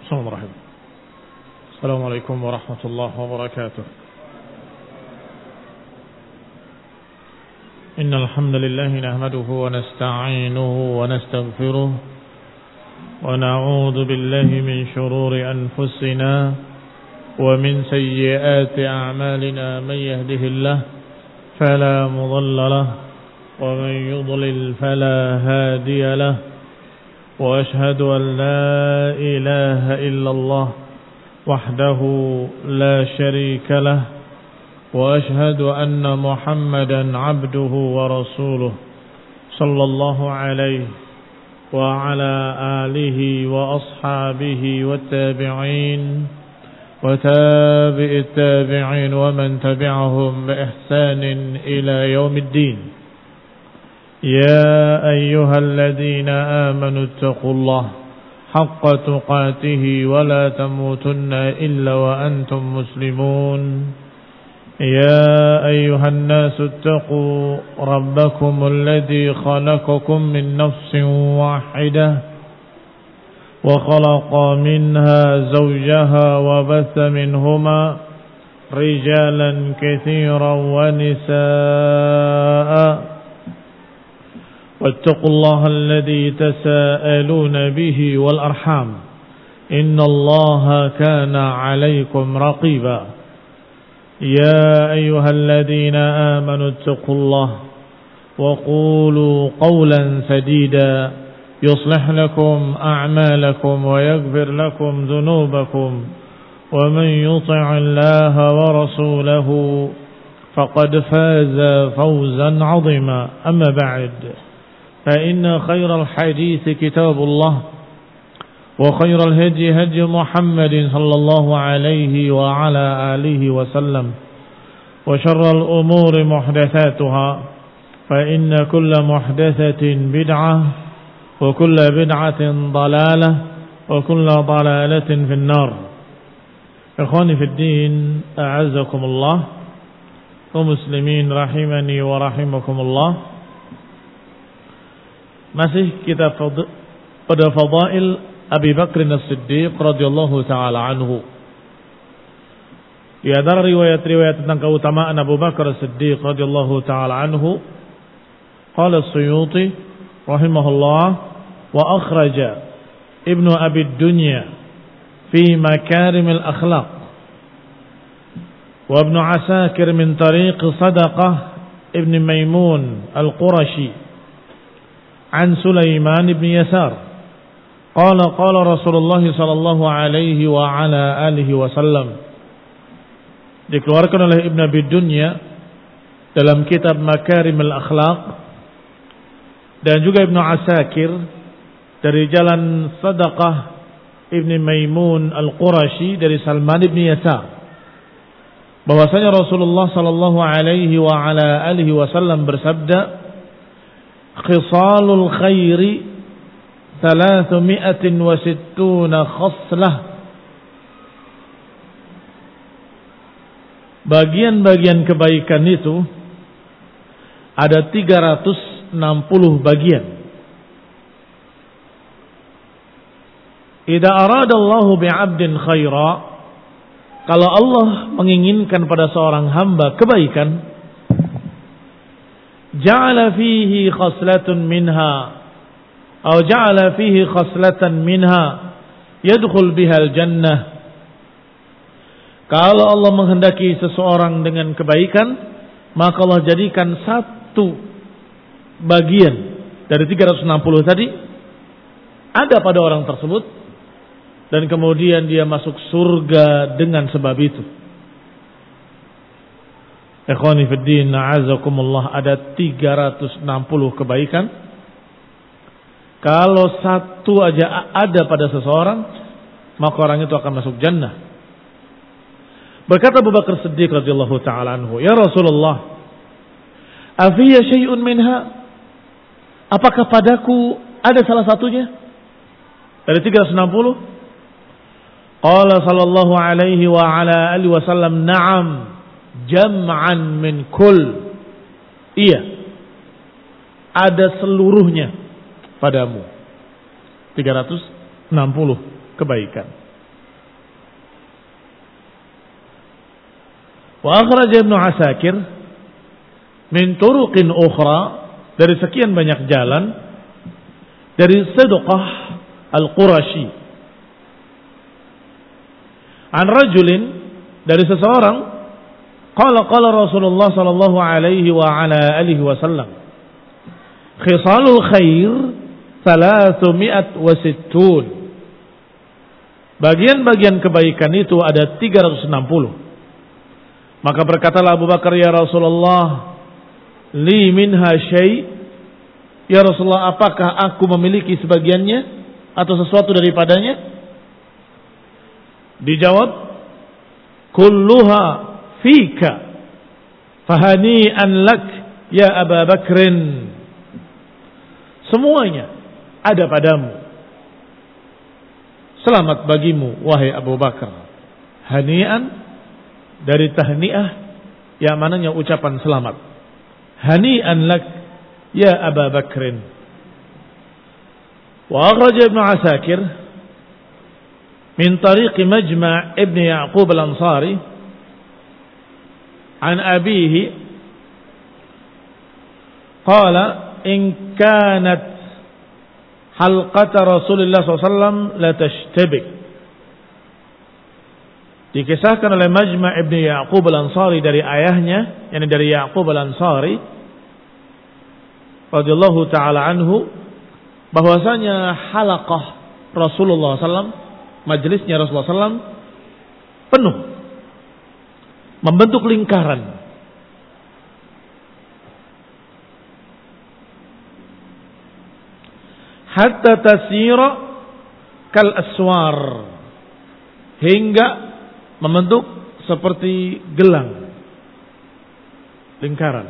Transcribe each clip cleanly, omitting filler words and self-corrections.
Bismillahirrahmanirrahim. Assalamualaikum warahmatullahi wabarakatuh. Innal hamdalillah nahmaduhu wa nasta'inuhu wa nastaghfiruh wa na'udzu billahi min shururi anfusina wa min sayyiati a'malina man yahdihillahu fala mudilla lahu wa man yudlil fala hadiya lahu. وأشهد أن لا إله إلا الله وحده لا شريك له وأشهد أن محمدا عبده ورسوله صلى الله عليه وعلى آله وأصحابه والتابعين وتابع التابعين ومن تبعهم بإحسان إلى يوم الدين. يا أيها الذين آمنوا اتقوا الله حق تقاته ولا تموتن إلا وأنتم مسلمون. يا أيها الناس اتقوا ربكم الذي خلقكم من نفس واحدة وخلق منها زوجها وبث منهما رجالا كثيرا ونساء واتقوا الله الذي تساءلون به والأرحام إن الله كان عليكم رقيبا. يا أيها الذين آمنوا اتقوا الله وقولوا قولا سديدا يصلح لكم أعمالكم ويغفر لكم ذنوبكم ومن يطع الله ورسوله فقد فاز فوزا عظيما. أما بعد فإن خير الحديث كتاب الله وخير الهدي هدي محمد صلى الله عليه وعلى آله وسلم وشر الأمور محدثاتها فإن كل محدثة بدعة وكل بدعة ضلالة وكل ضلالة في النار. إخواني في الدين أعزكم الله ومسلمين رحمني ورحمكم الله. Masih kita pada fadail Abi Bakr As-Siddiq radhiyallahu taala anhu. Di antara riwayat-riwayat tentang keutamaan Abu Bakar As-Siddiq radhiyallahu taala anhu, qala As-Suyuti rahimahullah wa akhraja Ibnu Abi Dunya fi Makarim al-Akhlaq wa Ibnu Asakir min tariq Sadaqah Ibn Maimun Al-Qurashi عن سليمان بن يسار قال قال رسول الله صلى الله عليه وعلى آله وسلم. Dikeluarkan oleh Ibn Abi Dunya dalam kitab Makarim al-Akhlaq dan juga Ibnu Asakir dari jalan Sadaqah Ibn Maimun Al-Qurashi dari Salman ibn Yasar bahwasanya Rasulullah sallallahu alaihi wa ala alihi wasallam bersabda, khisalul khairi 360 khaslah. Bagian-bagian kebaikan itu ada 360 bagian. Idza aradallahu bi'abdin khaira, kalau Allah menginginkan pada seorang hamba kebaikan, ja'ala fihi khaslatun minha atau ja'ala fihi khaslatan minha yadkhul bihal jannah. Kalau Allah menghendaki seseorang dengan kebaikan, maka Allah jadikan satu bagian dari 360 tadi ada pada orang tersebut dan kemudian dia masuk surga dengan sebab itu. Ikhwani fiddin, a'azakumullah, ada 360 kebaikan. Kalau satu aja ada pada seseorang, maka orang itu akan masuk jannah. Berkata Abu Bakar Siddiq radhiyallahu ta'ala anhu, ya Rasulullah, afiyya syai'un minha? Apakah padaku ada salah satunya dari 360? Qala sallallahu alaihi wa ala alihi wasallam, na'am jam'an min kull. Iya, ada seluruhnya padamu. 360 kebaikan. Wa akhraj Ibnu Asakir min turuqin ukhra, dari sekian banyak jalan, dari Sidqah Al-Qurashi an rajulin, dari seseorang, qala Rasulullah sallallahu alaihi wa ala alihi wasallam, khisalul khair 360, bagian-bagian kebaikan itu ada 360. Maka berkatalah Abu Bakar, ya Rasulullah, li minha syai', ya Rasulullah, apakah aku memiliki sebagiannya atau sesuatu daripadanya? Dijawab, kulluha fika fahani'an lak ya Aba Bakrin, semuanya ada padamu, selamat bagimu wahai Abu Bakar. Hani'an dari tahni'ah yang mananya ucapan selamat. Hani'an lak ya Aba Bakrin. Wa akhraj Ibnu Asakir min tariqi Majma' Ibn Ya'qub Al-Ansari an abihi qala in kanat halqata Rasulullah SAW la tashtabik. Dikisahkan oleh Majma' Ibn Ya'qub Al-Ansari dari ayahnya, yakni dari Ya'qub Al-Ansari radhiyallahu taala anhu, bahwasanya halaqah Rasulullah SAW, majelisnya Rasulullah SAW penuh, membentuk lingkaran. Hatta tasira kal aswar, hingga membentuk seperti gelang, lingkaran.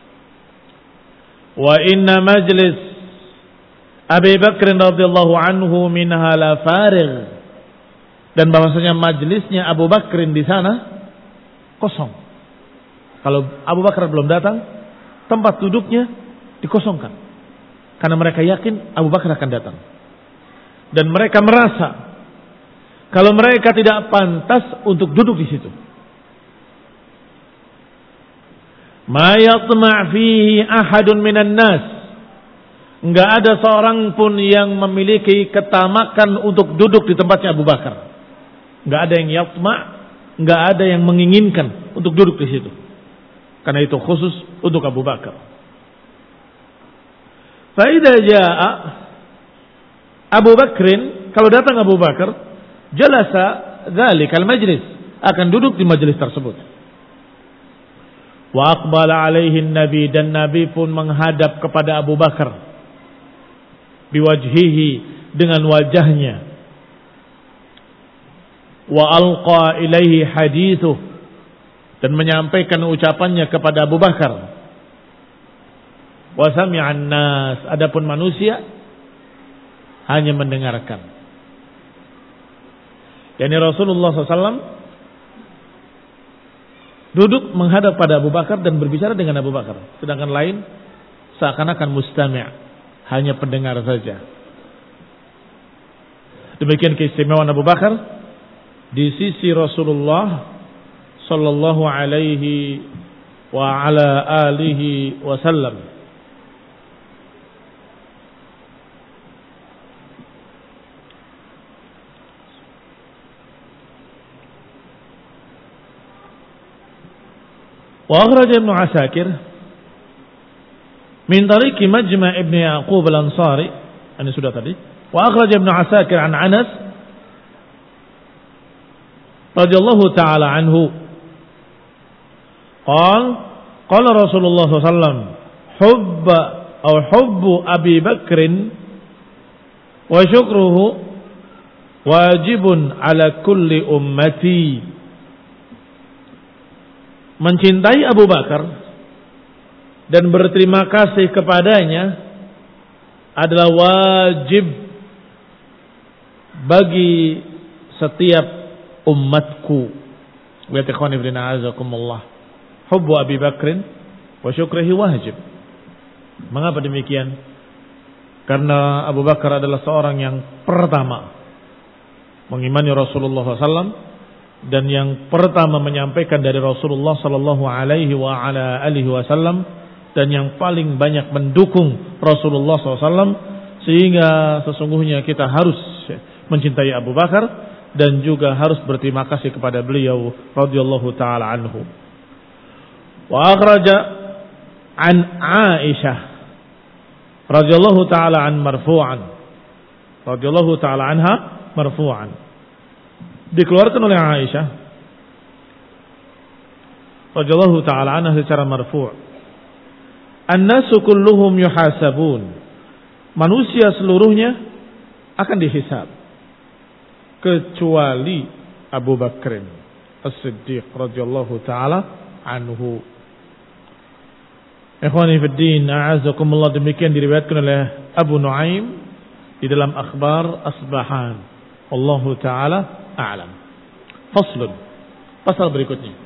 Wa inna majlis Abi Bakr radhiyallahu anhu minha la farigh, dan bahwasanya majelisnya Abu Bakrin di sana kosong. Kalau Abu Bakar belum datang, tempat duduknya dikosongkan, karena mereka yakin Abu Bakar akan datang, dan mereka merasa kalau mereka tidak pantas untuk duduk di situ. Ma yatma' fihi ahadun minan nas, enggak ada seorang pun yang memiliki ketamakan untuk duduk di tempatnya Abu Bakar. Enggak ada yang yatma', enggak ada yang menginginkan untuk duduk di situ. Karena itu khusus untuk Abu Bakar. Fa idza jaa Abu Bakrin, kalau datang Abu Bakar, jalasa dzalikal majlis, akan duduk di majelis tersebut. Wa aqbala alaihi nabi, dan Nabi pun menghadap kepada Abu Bakar biwajhihi, dengan wajahnya. Wa alqa ilaihi hadithuh, dan menyampaikan ucapannya kepada Abu Bakar. Wa sami'an nas, adapun manusia hanya mendengarkan. Yani Rasulullah SAW duduk menghadap pada Abu Bakar dan berbicara dengan Abu Bakar, sedangkan lain seakan-akan mustami', hanya pendengar saja. Demikian keistimewaan Abu Bakar di sisi Rasulullah sallallahu alaihi wa ala alihi wasallam. Wa akhraj Ibnu Asakir min tariqi Majma' Ibn Ya'qub Al-Ansari, ini sudah tadi. Wa akhraj Ibnu Asakir an Anas radhiyallahu ta'ala anhu qala Rasulullah SAW hubbu Abi Bakrin wa syukruhu wajibun ala kulli ummati. Mencintai Abu Bakar dan berterima kasih kepadanya adalah wajib bagi setiap umatku. Wa ikhwani fillah azakumullah. Hubbu Abi Bakrin wa syukrihi wajib. Mengapa demikian? Karena Abu Bakar adalah seorang yang pertama mengimani Rasulullah SAW dan yang pertama menyampaikan dari Rasulullah sallallahu alaihi wasallam, dan yang paling banyak mendukung Rasulullah SAW, sehingga sesungguhnya kita harus mencintai Abu Bakar dan juga harus berterima kasih kepada beliau radhiyallahu taala anhu. Wa akhraja an Aisyah radhiyallahu taala an marfu'an, radhiyallahu taala anha marfu'an, dikeluarkan oleh Aisyah radhiyallahu taala anha secara marfu'. An-nasu kulluhum yuhasabun. Manusia seluruhnya akan dihisab kecuali Abu Bakr As-Siddiq radhiyallahu taala anhu. Ikhwani fi din, a'azakumullah, demikian diriwayatkan oleh Abu Nuaim di dalam Akhbar Asbahan. Wallahu taala a'lam. Faslun. Pasal berikutnya.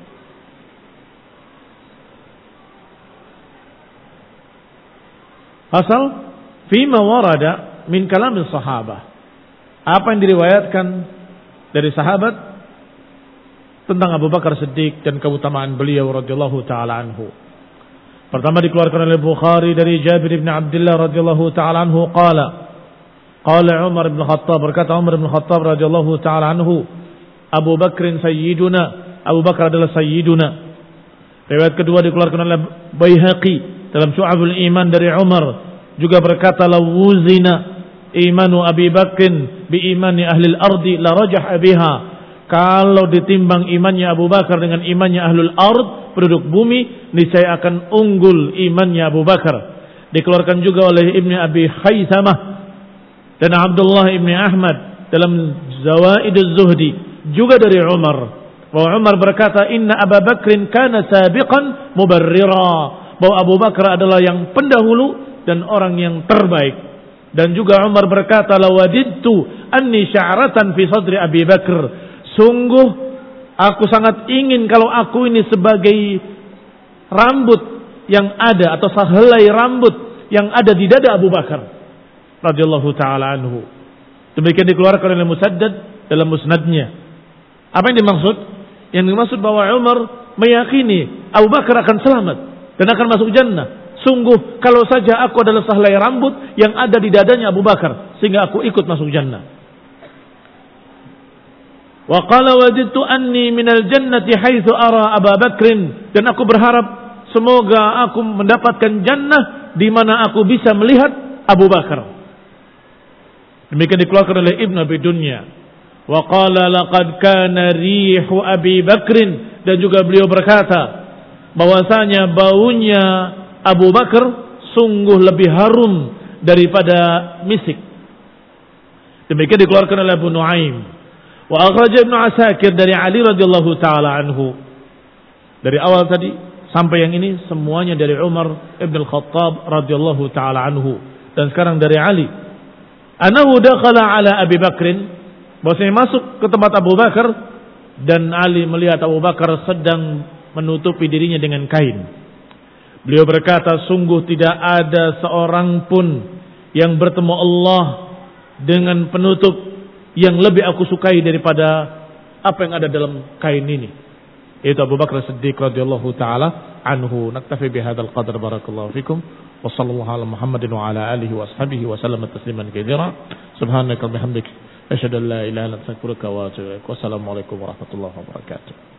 Pasal fima warada min kalamil sahabah. Apa yang diriwayatkan dari sahabat tentang Abu Bakar Siddiq dan keutamaan beliau radhiyallahu taala anhu. Pertama dikeluarkan oleh Bukhari dari Jabir bin Abdullah radhiyallahu taala anhu qala Umar bin Khattab, berkata Umar bin Khattab radhiyallahu taala anhu, Abu Bakrin sayyiduna, Abu Bakar adalah sayyiduna. Riwayat kedua dikeluarkan oleh Baihaqi dalam Syu'abul Iman dari Umar, juga berkata lawuzina imanu Abi Bakrin bi imani ahli al-ardi la rajah biha. Kalau ditimbang imannya Abu Bakar dengan imannya ahlul ard, penduduk bumi, niscaya akan unggul imannya Abu Bakar. Dikeluarkan juga oleh Ibnu Abi Khaisamah dan Abdullah Ibnu Ahmad dalam Zawaid az-Zuhdi, juga dari Umar, bahwa Umar berkata inna Abu Bakrin kana sabiqan mubarrira, bahwa Abu Bakar adalah yang pendahulu dan orang yang terbaik. Dan juga Umar berkata lawadidtu anni sya'ratan fi sadri Abi Bakr, sungguh aku sangat ingin kalau aku ini sebagai rambut yang ada atau sehelai rambut yang ada di dada Abu Bakar radhiyallahu taala anhu. Demikian dikeluarkan oleh Musaddad dalam musnadnya. Apa yang dimaksud? Yang dimaksud bahwa Umar meyakini Abu Bakar akan selamat dan akan masuk jannah. Sungguh kalau saja aku adalah sehelai rambut yang ada di dadanya Abu Bakar, sehingga aku ikut masuk jannah. Wa qala wajidtu anni minal jannati haitsu ara Abu Bakrin, dan aku berharap semoga aku mendapatkan jannah di mana aku bisa melihat Abu Bakar. Demikian dikeluarkan oleh Ibnu Abi Dunya. Wa qala laqad kana rihu Abi Bakrin, dan juga beliau berkata bahwasanya baunya Abu Bakar sungguh lebih harum daripada misik. Demikian dikeluarkan oleh Abu Nuaim. Wa akhraja Ibnu Asakir dari Ali radhiyallahu taala anhu. Dari awal tadi sampai yang ini semuanya dari Umar Ibn Al-Khattab radhiyallahu taala anhu, dan sekarang dari Ali. Anahu dakhala ala Abi Bakrin, bahwasanya masuk ke tempat Abu Bakar dan Ali melihat Abu Bakar sedang menutupi dirinya dengan kain. Beliau berkata, sungguh tidak ada seorang pun yang bertemu Allah dengan penutup yang lebih aku sukai daripada apa yang ada dalam kain ini, yaitu Abu Bakar Siddiq radhiyallahu taala anhu. Naktafi bihadzal qadar, barakallahu fikum, wa sallallahu ala Muhammadin wa ala alihi wa ashabihi wa sallam tasliman katsira. Subhanaka wa bihamdik, asyhadu an la ilaha illa anta astaghfiruka wa atubu ilaik. Wassalamu alaikum warahmatullahi wabarakatuh.